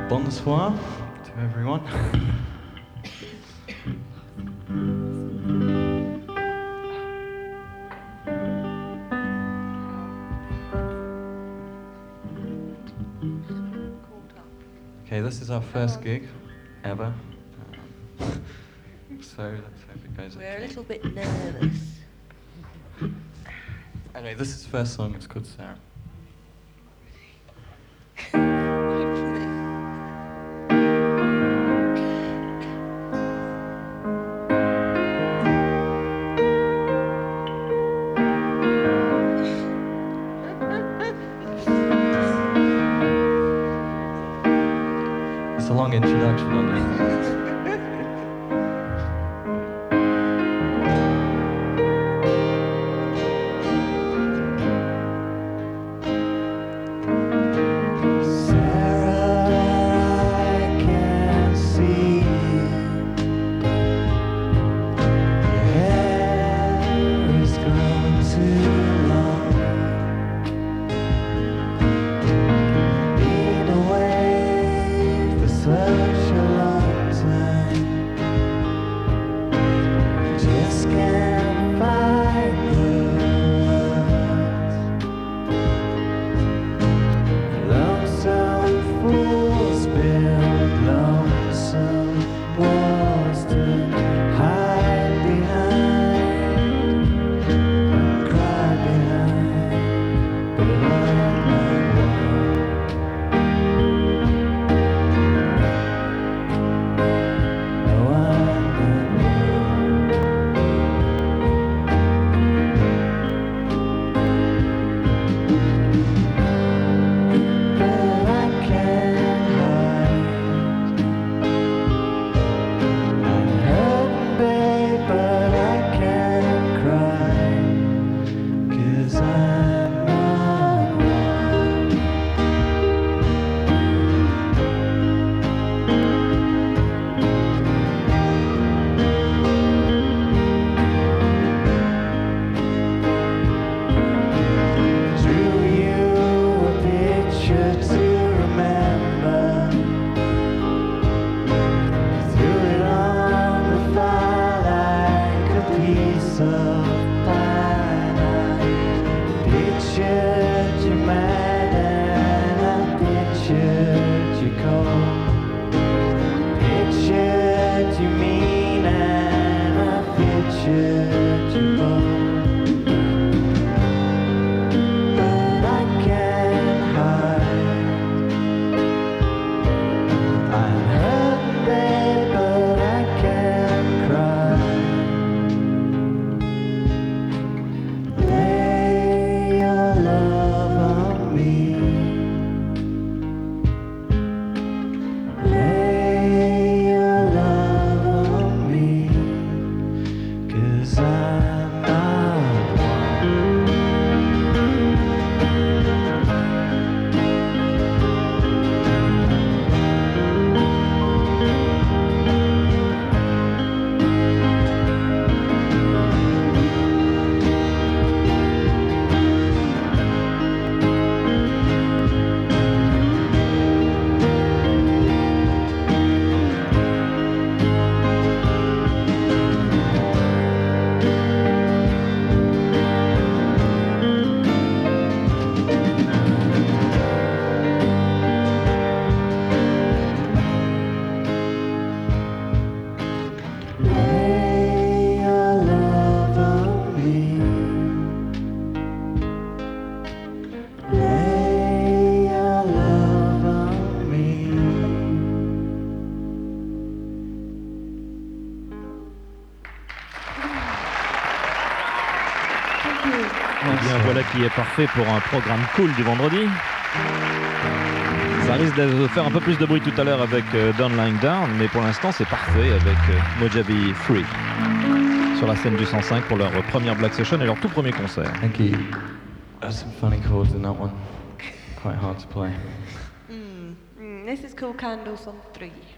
Bonsoir to everyone. Okay, this is our first gig ever. So let's hope it goes okay. We're a little bit nervous. Anyway, this is the first song, it's called Sarah. It's a long introduction on this. Eh bien voilà qui est parfait pour un programme cool du vendredi. Ça risque de faire un peu plus de bruit tout à l'heure avec Don't Lying Down, mais pour l'instant c'est parfait avec Mojave Free sur la scène du 105 pour leur première Black Session et leur tout premier concert. Thank you. There's some funny chords in that one. Quite hard to play. This is called Candle Song 3.